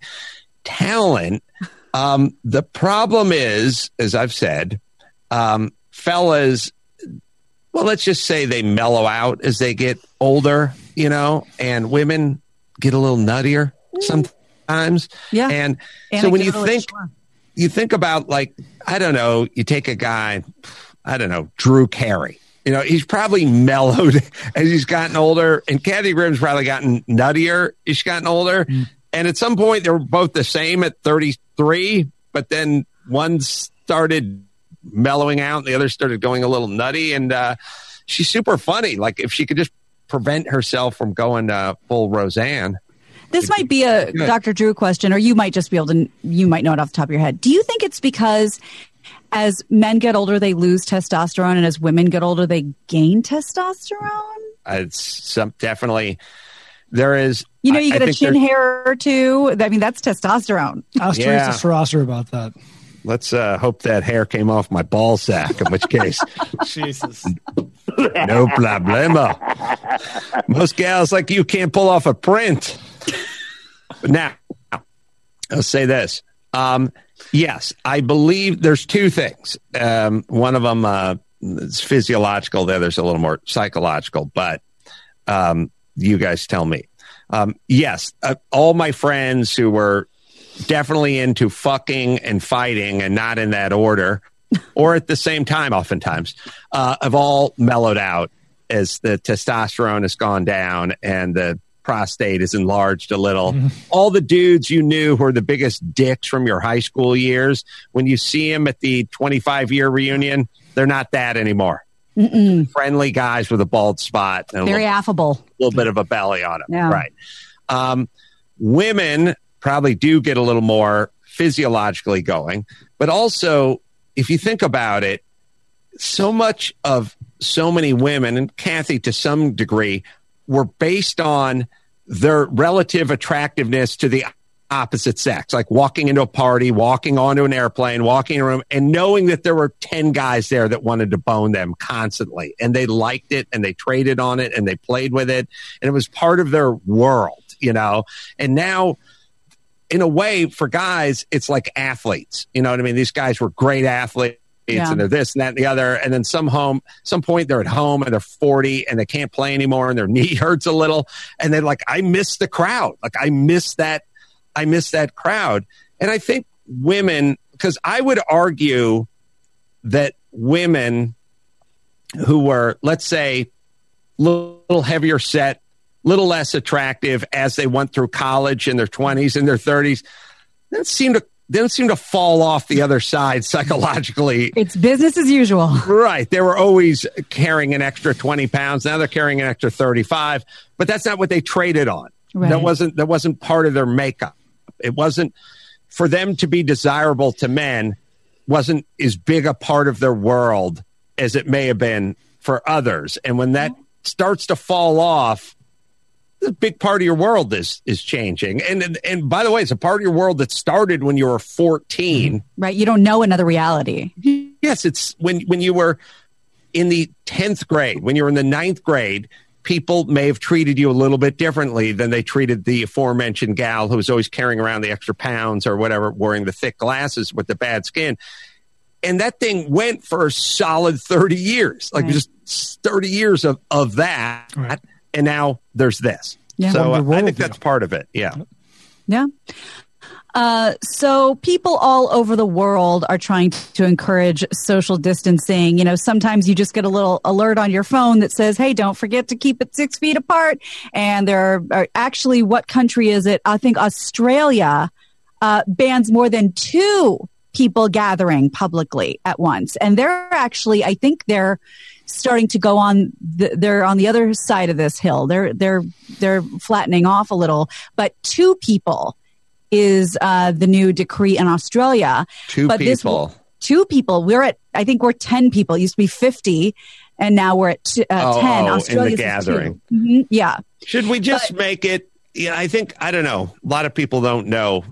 talent. Um, the problem is, as I've said, um, fellas, well, let's just say they mellow out as they get older, you know, and women get a little nuttier sometimes. Yeah. And so when you Anecdotally, think, sure. you think about, like, I don't know, you take a guy, I don't know, Drew Carey. You know, he's probably mellowed as he's gotten older, and Kathy Grimm's probably gotten nuttier as she's gotten older. Mm. And at some point, they were both the same at thirty-three, but then one started mellowing out, and the other started going a little nutty. And uh, she's super funny. Like, if she could just prevent herself from going uh, full Roseanne. This might be a Good. Doctor Drew question, or you might just be able to, you might know it off the top of your head. Do you think it's because as men get older, they lose testosterone, and as women get older, they gain testosterone? It's some definitely there is. You know, you I- I get a think chin there- hair or two. I mean, that's testosterone. Ask Yeah. Teresa Sarasser about that. Let's uh, hope that hair came off my ball sack, in which case, Jesus. no problema. Most gals like you can't pull off a print. But now, I'll say this. Um, yes, I believe there's two things. Um, one of them uh, is physiological. The other's a little more psychological. But um, you guys tell me. Um, yes, uh, all my friends who were definitely into fucking and fighting, and not in that order, or at the same time, oftentimes, uh, have all mellowed out as the testosterone has gone down and the prostate is enlarged a little. Mm-hmm. All the dudes you knew who were the biggest dicks from your high school years, when you see them at the twenty-five year reunion, they're not that anymore. Mm-mm. Friendly guys with a bald spot and a Very little, affable. little bit of a belly on them. Yeah. Right. Um, women probably do get a little more physiologically going, but also, if you think about it, so much of so many women, and Kathy to some degree, were based on their relative attractiveness to the opposite sex, like walking into a party, walking onto an airplane, walking in a room, and knowing that there were ten guys there that wanted to bone them constantly. And they liked it, and they traded on it, and they played with it. And it was part of their world, you know? And now, in a way, for guys, it's like athletes. You know what I mean? These guys were great athletes. Yeah. And they're this and that and the other, and then some home, some point they're at home and they're forty and they can't play anymore and their knee hurts a little, and they're like, I miss the crowd. Like I miss that, I miss that crowd. And I think women, because I would argue that women who were, let's say, a little heavier set, little less attractive as they went through college in their twenties and their thirties, that seemed to They don't seem to fall off the other side psychologically. It's business as usual. Right. They were always carrying an extra twenty pounds. Now they're carrying an extra thirty-five, but that's not what they traded on. Right. That wasn't, that wasn't part of their makeup. It wasn't for them to be desirable to men, wasn't as big a part of their world as it may have been for others. And when that starts to fall off, a big part of your world is is changing. And, and and by the way, it's a part of your world that started when you were fourteen. Right. You don't know another reality. Yes, it's when when you were in the tenth grade, when you were in the ninth grade, people may have treated you a little bit differently than they treated the aforementioned gal who was always carrying around the extra pounds or whatever, wearing the thick glasses with the bad skin. And that thing went for a solid thirty years, like right. just thirty years of, of that. Right. And now there's this. Yeah. So uh, I think that's part of it. Yeah. Yeah. Uh, so people all over the world are trying to encourage social distancing. You know, sometimes you just get a little alert on your phone that says, hey, don't forget to keep it six feet apart. And there are, are actually, what country is it? I think Australia uh, bans more than two people gathering publicly at once. And they're actually, I think they're starting to go on the, they're on the other side of this hill. They're, they're, they're flattening off a little, but two people is uh, the new decree in Australia. Two but people. This, two people. We're at, I think we're ten people. It used to be fifty, and now we're at t- uh, oh, ten. Oh, Australia's in the gathering. Mm-hmm. Yeah. Should we just but, make it, yeah, I think, I don't know. A lot of people don't know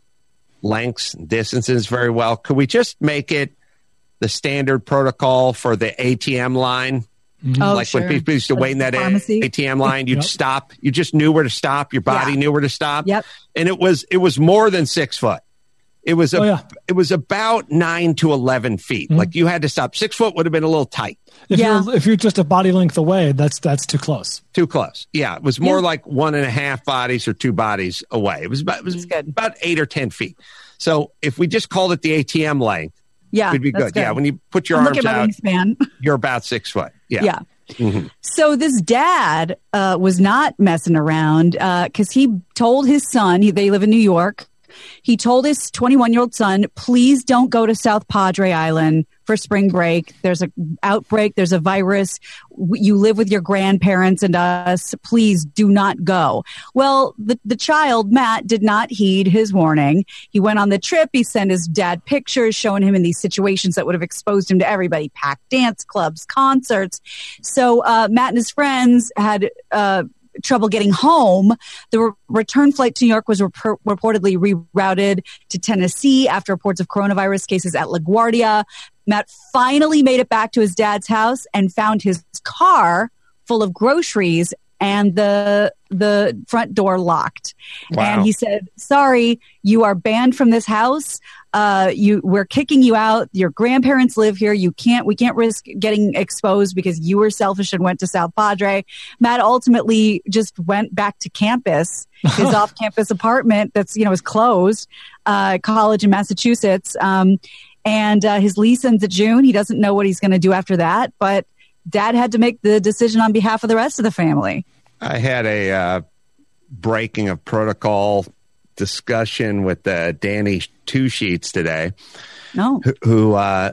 lengths and distances very well. Could we just make it the standard protocol for the A T M line? Mm-hmm. Oh, like sure. when people used to wait in that pharmacy. A T M line, you'd Yep. stop. You just knew where to stop. Your body Yeah. knew where to stop. Yep. And it was it was more than six foot. It was a, Oh, yeah. it was about nine to eleven feet. Mm-hmm. Like you had to stop. Six foot would have been a little tight. If Yeah. you're if you're just a body length away, that's that's too close. Too close. Yeah, it was more Yeah. like one and a half bodies or two bodies away. It was about it was That's good. about eight or ten feet. So if we just called it the A T M length, Yeah. we'd be that's good. Yeah, when you put your And arms look at my out, wingspan. you're about six foot. Yeah. Yeah. Mm-hmm. So this dad uh, was not messing around because uh, he told his son, he, they live in New York, he told his twenty-one-year-old son, please don't go to South Padre Island for spring break. There's an outbreak. There's a virus. You live with your grandparents and us. Please do not go. Well, the, the child, Matt, did not heed his warning. He went on the trip. He sent his dad pictures showing him in these situations that would have exposed him to everybody, packed dance clubs, concerts. So uh, Matt and his friends had uh, trouble getting home. The re- return flight to New York was rep- reportedly rerouted to Tennessee after reports of coronavirus cases at LaGuardia. Matt finally made it back to his dad's house and found his car full of groceries and the the front door locked. Wow. And he said, sorry, you are banned from this house. Uh, you, we're kicking you out. Your grandparents live here. You can't, we can't risk getting exposed because you were selfish and went to South Padre. Matt ultimately just went back to campus, his off-campus apartment that's, you know, is closed, uh, college in Massachusetts. Um, and, uh, his lease ends at June. He doesn't know what he's going to do after that, but dad had to make the decision on behalf of the rest of the family. I had a uh, breaking of protocol discussion with uh, Danny Two Sheets today. No. Who, who uh,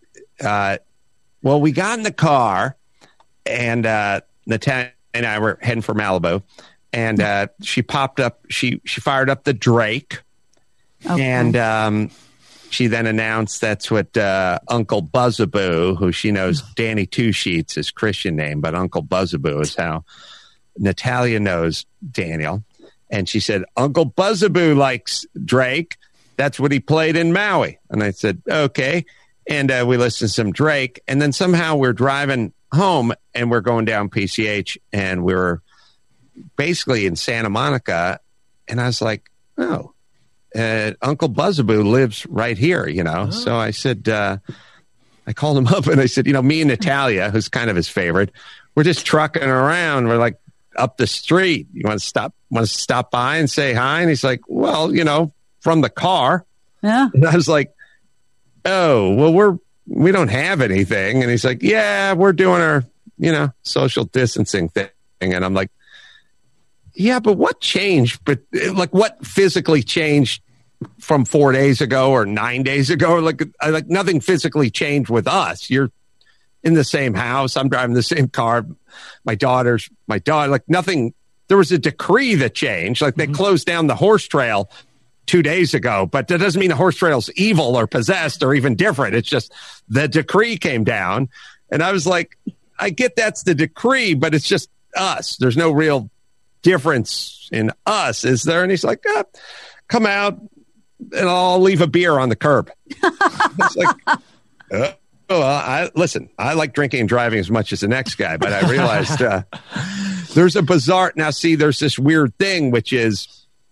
uh, well, we got in the car, and uh, Natalia and I were heading for Malibu, and uh, she popped up. She she fired up the Drake, Okay. and um, she then announced that's what uh, Uncle Buzzaboo, who she knows Danny Two Sheets, his Christian name, but Uncle Buzzaboo is how Natalia knows Daniel. And she said, Uncle Buzzaboo likes Drake. That's what he played in Maui. And I said, okay. And uh, we listened to some Drake. And then somehow we're driving home and we're going down P C H and we were basically in Santa Monica. And I was like, oh, uh, Uncle Buzzaboo lives right here, you know? Oh. So I said, uh, I called him up and I said, you know, me and Natalia, who's kind of his favorite, we're just trucking around. We're like up the street. You want to stop, want to stop by and say hi? And he's like, well, you know, from the car. Yeah. And I was like, oh, well, we're, we don't have anything. And he's like, yeah, we're doing our, you know, social distancing thing. And I'm like, yeah, but what changed? But like what physically changed from four days ago or nine days ago? Like, like nothing physically changed with us. You're in the same house. I'm driving the same car. My daughter's, my daughter, like nothing. There was a decree that changed. Like they mm-hmm. closed down the horse trail two days ago, but that doesn't mean the horse trail's evil or possessed or even different. It's just the decree came down And I was like, I get that's the decree, but it's just us. There's no real difference in us, is there? And he's like, ah, come out and I'll leave a beer on the curb. It's like, uh, oh, I listen, I like drinking and driving as much as the next guy, but I realized uh, there's a bizarre, now see, there's this weird thing, which is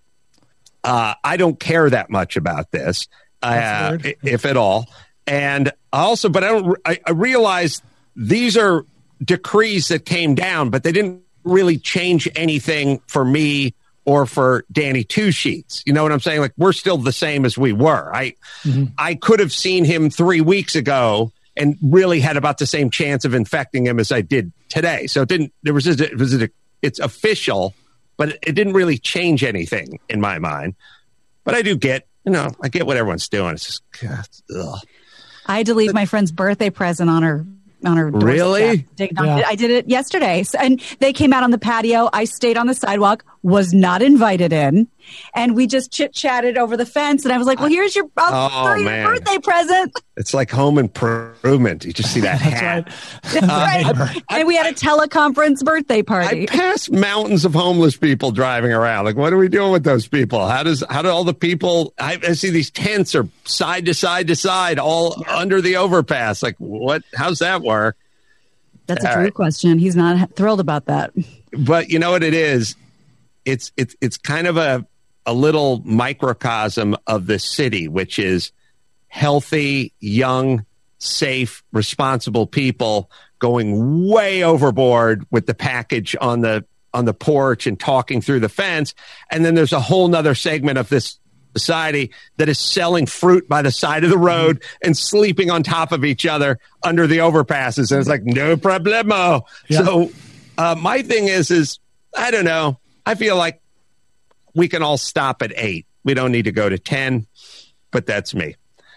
uh, I don't care that much about this, uh, if at all. And also, but I don't, I, I realize these are decrees that came down, but they didn't really change anything for me or for Danny Two Sheets. You know what I'm saying? Like, we're still the same as we were. I mm-hmm. I could have seen him three weeks ago and really had about the same chance of infecting him as I did today. So it didn't, there was, a, it was a, it's official, but it, it didn't really change anything in my mind. But I do get, you know, I get what everyone's doing. It's just, God, ugh. I had to leave my friend's birthday present on her on her doorstep. Really? Yeah. I did it yesterday. So, and they came out on the patio. I stayed on the sidewalk, was not invited in. And we just chit-chatted over the fence. And I was like, well, here's your, oh, your birthday present. It's like Home Improvement. You just see that hat. That's right. That's right. And we had a teleconference birthday party. I passed mountains of homeless people driving around. Like, what are we doing with those people? How does, how do all the people, I, I see these tents are side to side to side, all yeah. under the overpass. Like, what, how's that work? That's a all true right. question. He's not thrilled about that. But you know what it is? It's, it's, it's kind of a, a little microcosm of the city, which is healthy, young, safe, responsible people going way overboard with the package on the on the porch and talking through the fence. And then there's a whole nother segment of this society that is selling fruit by the side of the road and sleeping on top of each other under the overpasses. And it's like, no problemo. Yeah. So uh, my thing is, is I don't know. I feel like we can all stop at eight. We don't need to go to ten, but that's me.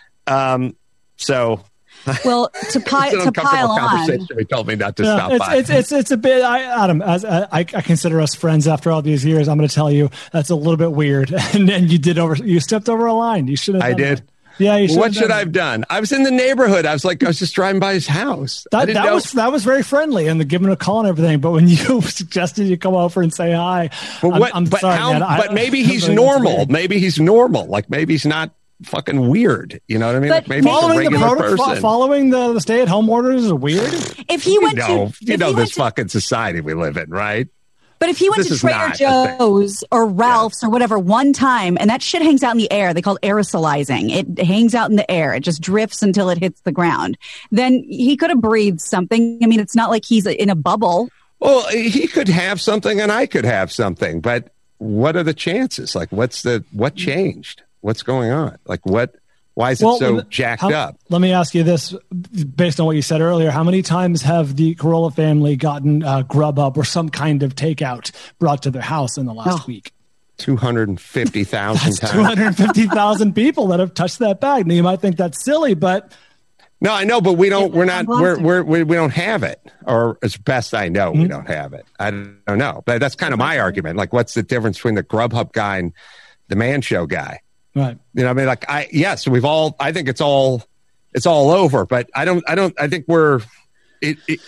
Um, so, well, to, pi- to pile on, he told me not to yeah, stop it's, by. It's, it's it's a bit. I, Adam, as I, I consider us friends after all these years, I'm going to tell you that's a little bit weird. And then you did over. You stepped over a line. You should have. I did. That. Yeah, you should. What should I have done? I was in the neighborhood. I was like, I was just driving by his house. That, that was that was very friendly and the giving a call and everything. But when you suggested you come over and say hi, but what? I'm, I'm but sorry, how, man. But I, maybe he's normal. Maybe he's normal. Like maybe he's not fucking weird. You know what I mean? Like maybe following he's a regular the proto- person. Following the, the stay-at-home orders is weird. If he went you know, to, you know this to, fucking society we live in, right? But if he went this to Trader Joe's or Ralph's yeah. or whatever one time, and that shit hangs out in the air, they call it aerosolizing. It hangs out in the air. It just drifts until it hits the ground. Then he could have breathed something. I mean, it's not like he's in a bubble. Well, he could have something and I could have something. But what are the chances? Like, what's the, what changed? What's going on? Like, what? Why is it well, so jacked how, up? Let me ask you this, based on what you said earlier. How many times have the Carolla family gotten uh, Grubhub or some kind of takeout brought to their house in the last oh. week? two hundred fifty thousand times. two hundred fifty thousand people that have touched that bag. Now, you might think that's silly, but... No, I know, but we don't, we're not, we're, we're, we we don't have it. Or as best I know, mm-hmm. we don't have it. I don't know. But that's kind of my argument. Like, what's the difference between the Grubhub guy and the Man Show guy? Right. You know, I mean, like, I, yes, we've all, I think it's all, it's all over, but I don't, I don't, I think we're, it, it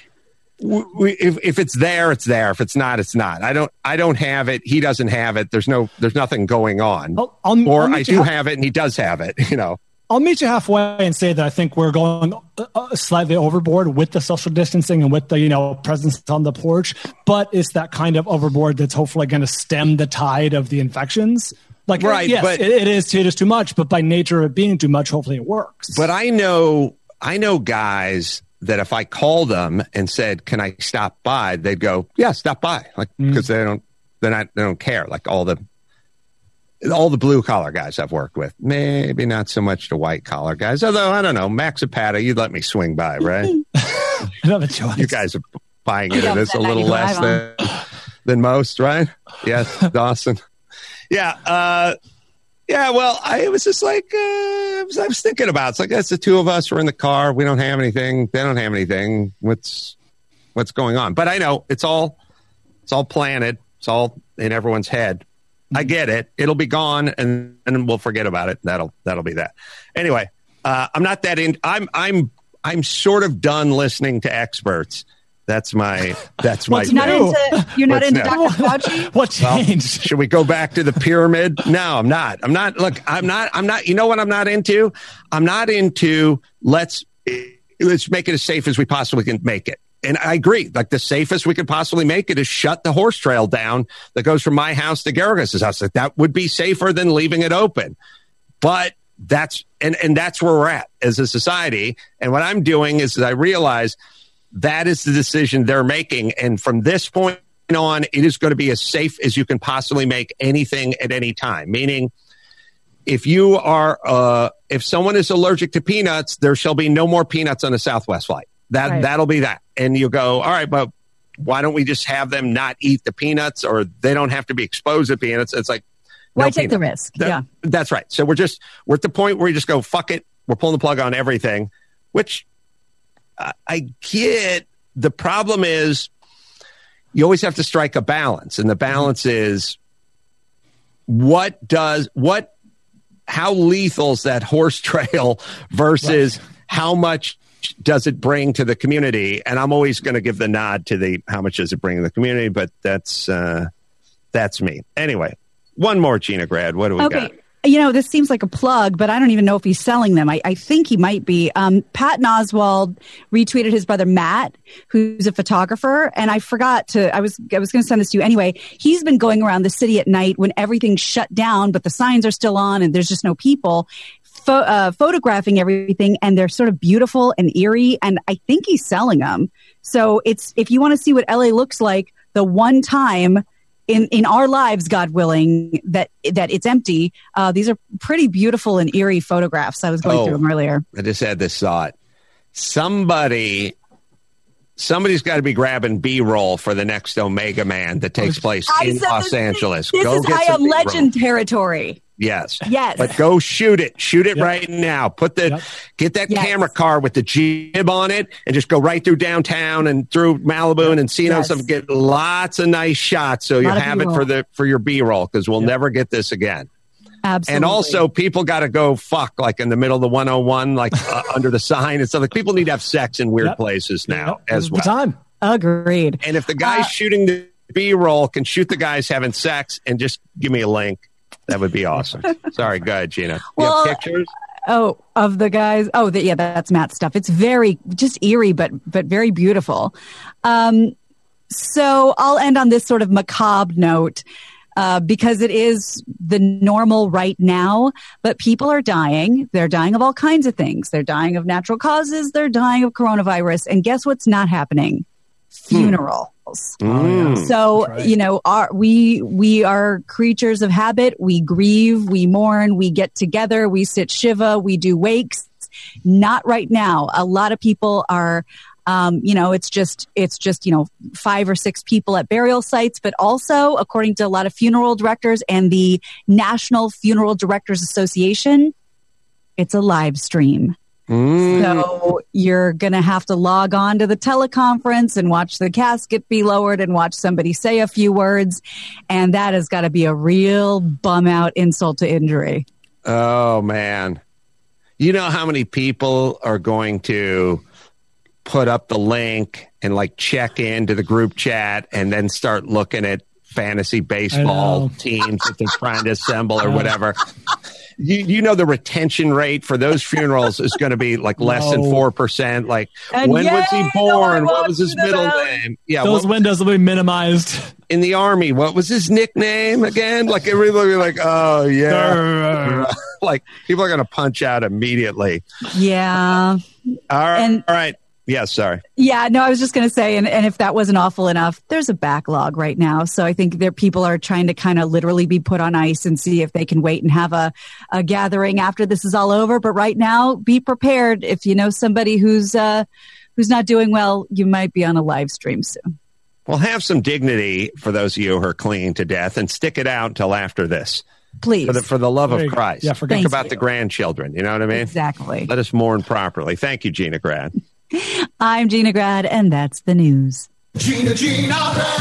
we, if, if it's there, it's there. If it's not, it's not. I don't, I don't have it. He doesn't have it. There's no, there's nothing going on. I'll, I'll, or I'll I do ha- have it and he does have it, you know. I'll meet you halfway and say that I think we're going uh, slightly overboard with the social distancing and with the, you know, presence on the porch, but it's that kind of overboard that's hopefully going to stem the tide of the infections. Like, right, yes, but, it, it is it is too much, but by nature of it being too much, hopefully it works. But I know I know guys that if I called them and said, "Can I stop by?" they'd go, "Yeah, stop by," like because mm. they don't they're not they don't care. Like all the all the blue collar guys I've worked with, maybe not so much the white collar guys. Although I don't know, Max Zapata, you'd let me swing by, right? I don't have a choice. You guys are buying into this a little less than than most, right? Yes, Dawson. Yeah, uh, yeah. Well, I was just like, uh, I, was, I was thinking about. It's like that's the two of us. We're in the car. We don't have anything. They don't have anything. What's what's going on? But I know it's all it's all planted. It's all in everyone's head. Mm-hmm. I get it. It'll be gone, and and we'll forget about it. That'll that'll be that. Anyway, uh, I'm not that in. I'm I'm I'm sort of done listening to experts. That's my that's my. You're not into, you're not What's into next? Doctor Fauci? What changed? Well, should we go back to the pyramid? No, I'm not. I'm not. Look, I'm not. I'm not. You know what I'm not into? I'm not into let's let's make it as safe as we possibly can make it. And I agree. Like the safest we could possibly make it is shut the horse trail down that goes from my house to Garagos' house. Like that would be safer than leaving it open. But that's and and that's where we're at as a society. And what I'm doing is I realize that is the decision they're making. And from this point on, it is going to be as safe as you can possibly make anything at any time. Meaning, if you are, uh, if someone is allergic to peanuts, there shall be no more peanuts on a Southwest flight. That Right. that'll be that. And you go, all right, but why don't we just have them not eat the peanuts, or they don't have to be exposed to peanuts? It's like, Why no take the peanuts. risk? That- Yeah. That's right. So we're just, we're at the point where you just go, fuck it. We're pulling the plug on everything, which I, I get. The problem is you always have to strike a balance. And the balance is what does, what, how lethal is that horse trail versus Right. how much does it bring to the community? And I'm always going to give the nod to the, how much does it bring to the community? But that's, uh, that's me. Anyway, one more, Gina Grad. What do we Okay. got? You know, this seems like a plug, but I don't even know if he's selling them. I, I think he might be. Um, Patton Oswalt retweeted his brother Matt, who's a photographer, and I forgot to. I was I was going to send this to you anyway. He's been going around the city at night when everything's shut down, but the signs are still on and there's just no people, pho- uh, photographing everything, and they're sort of beautiful and eerie. And I think he's selling them. So it's if you want to see what L A looks like, the one time. In, in our lives, God willing, that that it's empty. Uh, these are pretty beautiful and eerie photographs. I was going Oh. through them earlier. I just had this thought. Somebody, somebody's got to be grabbing B-roll for the next Omega Man that takes place I in said Los this- Angeles. This Go is get I some Am B-roll. Legend territory. Yes. Yes. But go shoot it. Shoot it Yep. right now. Put the Yep. get that Yes. camera car with the jib on it and just go right through downtown and through Malibu and Encino and Yes. stuff. Get lots of nice shots so you Lot of have it B-roll. for the for your B-roll, because we'll Yep. never get this again. Absolutely. And also, people got to go fuck like in the middle of the one oh one, like uh, under the sign and stuff. Like people need to have sex in weird Yep. places now Yep. as This is well. the time. agreed. And if the guys Uh, shooting the B-roll can shoot the guys having sex and just give me a link, that would be awesome. Sorry, go ahead, Gina. You Well, have pictures? Oh, of the guys. Oh, the, yeah, that's Matt's stuff. It's very just eerie, but but very beautiful. Um, so I'll end on this sort of macabre note. Uh, because it is the normal right now, but people are dying. They're dying of all kinds of things. They're dying of natural causes. They're dying of coronavirus. And guess what's not happening? Funerals. Mm. So, That's right. you know, our, we we are creatures of habit. We grieve, we mourn, we get together, we sit shiva, we do wakes. Not right now. A lot of people are Um, you know, it's just, it's just, you know, five or six people at burial sites, but also according to a lot of funeral directors and the National Funeral Directors Association, it's a live stream. Mm. So you're going to have to log on to the teleconference and watch the casket be lowered and watch somebody say a few words. And that has got to be a real bum out insult to injury. Oh, man. You know how many people are going to put up the link and like check into the group chat and then start looking at fantasy baseball know. teams that they're trying to assemble or whatever. You, you know, the retention rate for those funerals is going to be like less than No. four percent. Like, And when was he yay, born? no one What wants was his you to middle know. name? Yeah. Those what- windows will be minimized. in the Army, what was his nickname again? Like, everybody will be like, oh, yeah. Like, people are going to punch out immediately. Yeah. All right. And- all right. Yeah, sorry. Yeah, no, I was just going to say, and, and if that wasn't awful enough, there's a backlog right now. So I think there people are trying to kind of literally be put on ice and see if they can wait and have a, a gathering after this is all over. But right now, be prepared. If you know somebody who's uh, who's not doing well, you might be on a live stream soon. Well, have some dignity for those of you who are clinging to death and stick it out until after this. Please. For the, for the love There of you go. Christ. Yeah, forget Think Thank about you. the grandchildren. You know what I mean? Exactly. Let us mourn properly. Thank you, Gina Grad. I'm Gina Grad, and that's the news. Gina, Gina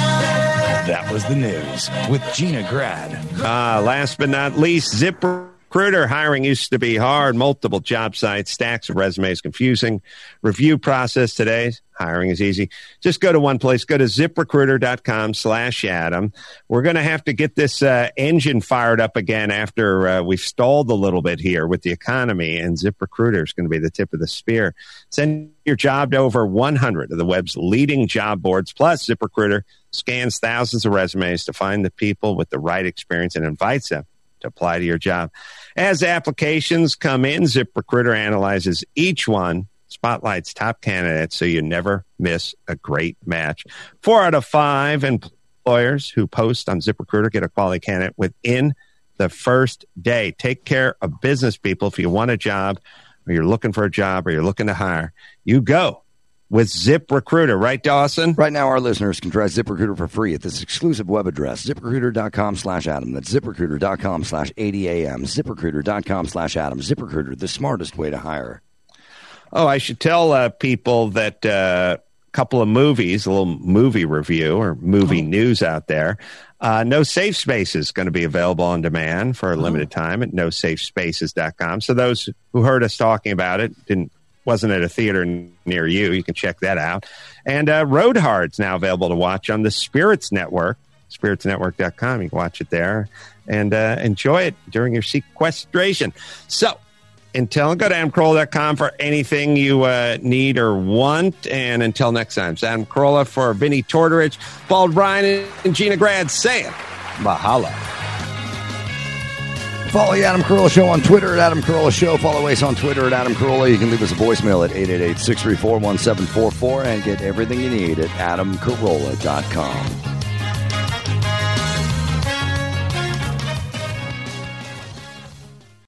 Grad. That was the news with Gina Grad. Uh, last but not least, ZipRecruiter ZipRecruiter. Hiring used to be hard. Multiple job sites, stacks of resumes, confusing. Review process today. Hiring is easy. Just go to one place. Go to ZipRecruiter.com slash Adam. We're going to have to get this uh, engine fired up again after uh, we've stalled a little bit here with the economy, and ZipRecruiter is going to be the tip of the spear. Send your job to over one hundred of the web's leading job boards. Plus, ZipRecruiter scans thousands of resumes to find the people with the right experience and invites them to apply to your job. As applications come in, ZipRecruiter analyzes each one, spotlights top candidates so you never miss a great match. Four out of five employers who post on ZipRecruiter get a quality candidate within the first day. Take care of business, people. If you want a job, or you're looking for a job, or you're looking to hire, you go with ZipRecruiter. Right, Dawson? Right now, our listeners can try ZipRecruiter for free at this exclusive web address, ZipRecruiter.com slash Adam. That's ZipRecruiter.com slash A D A M. ZipRecruiter.com slash Adam. ZipRecruiter, the smartest way to hire. Oh, I should tell uh, people that a uh, couple of movies, a little movie review or movie oh. news out there. Uh, No Safe Space is going to be available on demand for a limited oh. time at no safe spaces dot com. So those who heard us talking about it didn't wasn't at a theater near you, you can check that out. And uh, Road Hard's now available to watch on the Spirits Network, spirits network dot com. You can watch it there and uh, enjoy it during your sequestration. So until, go to adam carolla dot com for anything you uh, need or want. And until next time, it's Adam Carolla for Vinny Tortorich, Bald Ryan, and Gina Grad saying mahalo. Follow the Adam Carolla Show on Twitter at Adam Carolla Show. Follow us on Twitter at Adam Carolla. You can leave us a voicemail at eight eight eight, six three four, one seven four four and get everything you need at adam carolla dot com.